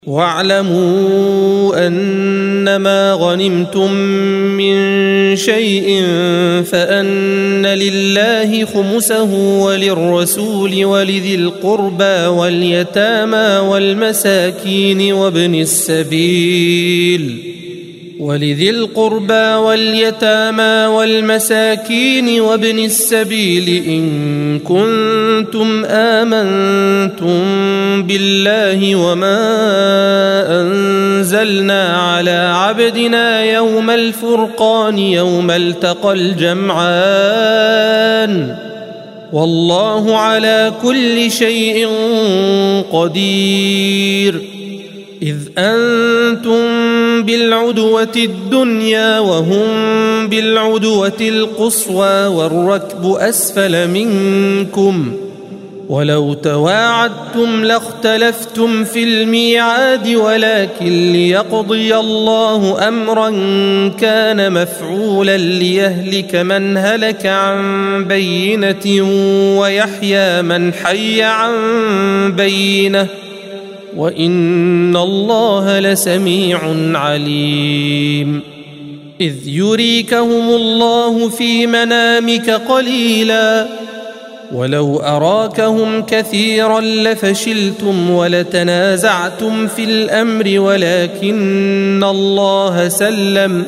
واعلموا أنما غنمتم من شيء فأن لله خمسه وللرسول ولذي القربى واليتامى والمساكين وابن السبيل إن كنتم آمنتم بالله وما أنزلنا على عبدنا يوم الفرقان يوم التقى الجمعان والله على كل شيء قدير. إذ أنتم بالعدوة الدنيا وهم بالعدوة القصوى والركب أسفل منكم ولو تواعدتم لاختلفتم في الميعاد ولكن ليقضي الله أمرا كان مفعولا ليهلك من هلك عن بينة ويحيى من حي عن بينة وإن الله لسميع عليم. إذ يريكهم الله في منامك قليلا ولو أراكهم كثيرا لفشلتم ولتنازعتم في الأمر ولكن الله سلم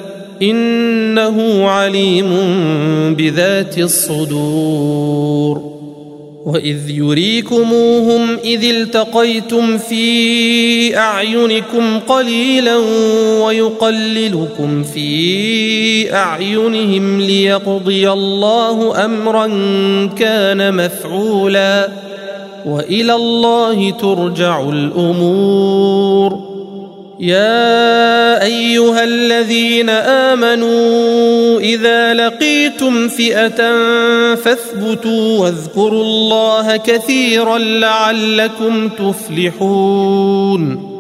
إنه عليم بذات الصدور. وإذ يريكموهم إذ التقيتم في أعينكم قليلا ويقللكم في أعينهم ليقضي الله أمرا كان مفعولا وإلى الله ترجع الأمور. يا أيها الذين آمنوا إذا لقيتم فئة فاثبتوا واذكروا الله كثيرا لعلكم تفلحون.